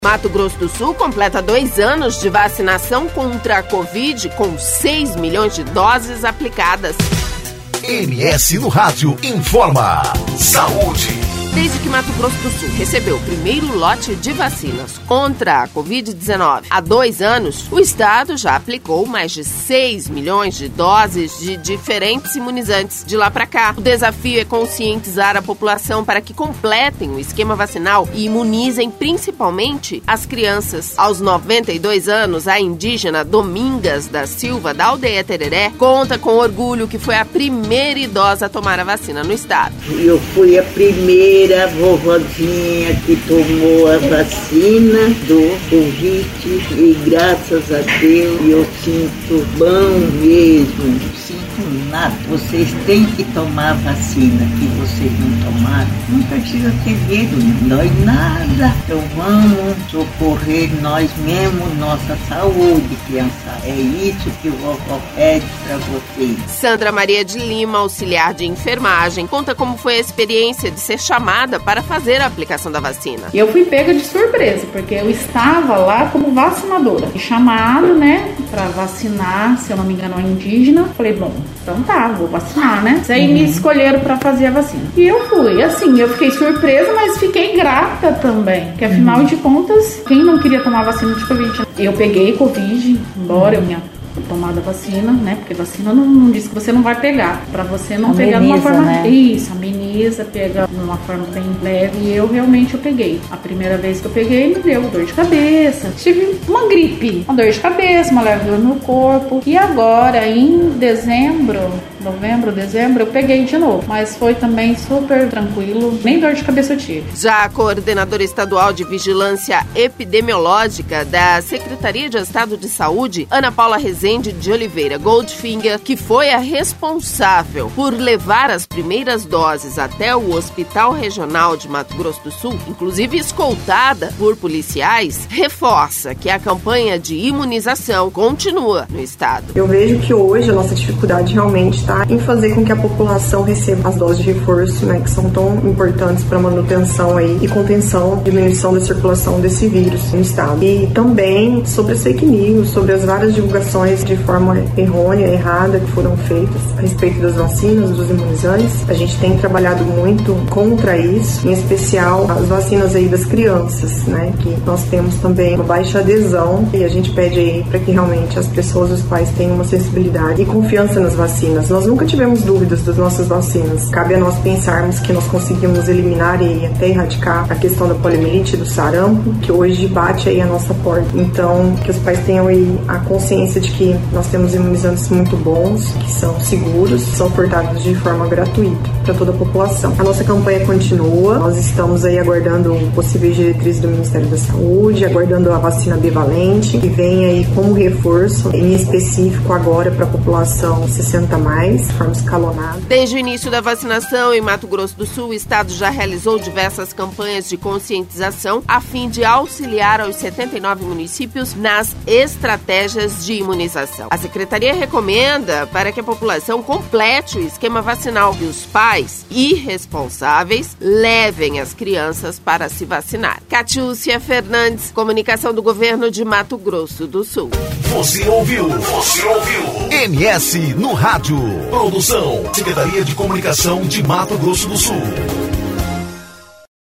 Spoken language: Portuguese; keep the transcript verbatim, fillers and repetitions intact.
Mato Grosso do Sul completa dois anos de vacinação contra a Covid com seis milhões de doses aplicadas. M S no Rádio informa. Saúde. Desde que Mato Grosso do Sul recebeu o primeiro lote de vacinas contra a covid dezenove há dois anos, o estado já aplicou mais de seis milhões de doses de diferentes imunizantes. De lá para cá, o desafio é conscientizar a população para que completem o esquema vacinal e imunizem principalmente as crianças. Aos noventa e dois anos, a indígena Domingas da Silva, da aldeia Tereré, conta com orgulho que foi a primeira idosa a tomar a vacina no estado. Eu fui a primeira a vovozinha que tomou a vacina do Covid e graças a Deus eu sinto bom mesmo. Sinto nada. Vocês têm que tomar a vacina. Que vocês não tomaram, não precisa ter medo, não dói nada. Então vamos socorrer nós mesmos, nossa saúde, criança. É isso que o vovó pede para vocês. Sandra Maria de Lima, auxiliar de enfermagem, conta como foi a experiência de ser chamada para fazer a aplicação da vacina. E eu fui pega de surpresa, porque eu estava lá como vacinadora. Fui chamado, né, para vacinar, se eu não me engano, a indígena. Falei, bom, então tá, vou vacinar, né? Aí uhum. me escolheram para fazer a vacina. E eu fui. Assim, eu fiquei surpresa, mas fiquei grata também. Porque afinal uhum. de contas, quem não queria tomar vacina de Covid? Eu peguei Covid, embora eu minha tomada a vacina, né? Porque vacina não, não diz que você não vai pegar. Pra você não ameniza, pegar de uma forma... Né? Isso, ameniza, pega de uma forma bem leve. E eu realmente eu peguei. A primeira vez que eu peguei, me deu dor de cabeça. Tive uma gripe, uma dor de cabeça, uma leve dor no corpo. E agora, em dezembro, novembro, dezembro, eu peguei de novo. Mas foi também super tranquilo. Nem dor de cabeça eu tive. Já a coordenadora estadual de vigilância epidemiológica da Secretaria de Estado de Saúde, Ana Paula Rezende de Oliveira Goldfinger, que foi a responsável por levar as primeiras doses até o Hospital Regional de Mato Grosso do Sul, inclusive escoltada por policiais, reforça que a campanha de imunização continua no estado. Eu vejo que hoje a nossa dificuldade realmente está em fazer com que a população receba as doses de reforço, né, que são tão importantes para a manutenção aí e contenção, diminuição da circulação desse vírus no estado. E também sobre as fake news, sobre as várias divulgações de forma errônea, errada, que foram feitas a respeito das vacinas, dos imunizantes. A gente tem trabalhado muito contra isso, em especial as vacinas aí das crianças, né, que nós temos também uma baixa adesão e a gente pede aí para que realmente as pessoas, os pais tenham uma sensibilidade e confiança nas vacinas. Nós nunca tivemos dúvidas das nossas vacinas. Cabe a nós pensarmos que nós conseguimos eliminar e até erradicar a questão da poliomielite, do sarampo, que hoje bate aí a nossa porta. Então, que os pais tenham aí a consciência de que nós temos imunizantes muito bons, que são seguros, são ofertados de forma gratuita para toda a população. A nossa campanha continua, nós estamos aí aguardando possíveis diretrizes do Ministério da Saúde, aguardando a vacina bivalente, que vem aí como reforço, em específico agora para a população sessenta a mais, de forma escalonada. Desde o início da vacinação em Mato Grosso do Sul, o estado já realizou diversas campanhas de conscientização a fim de auxiliar aos setenta e nove municípios nas estratégias de imunização. A Secretaria recomenda para que a população complete o esquema vacinal e os pais irresponsáveis levem as crianças para se vacinar. Catiúcia Fernandes, comunicação do governo de Mato Grosso do Sul. Você ouviu? Você ouviu? M S no Rádio. Produção Secretaria de Comunicação de Mato Grosso do Sul.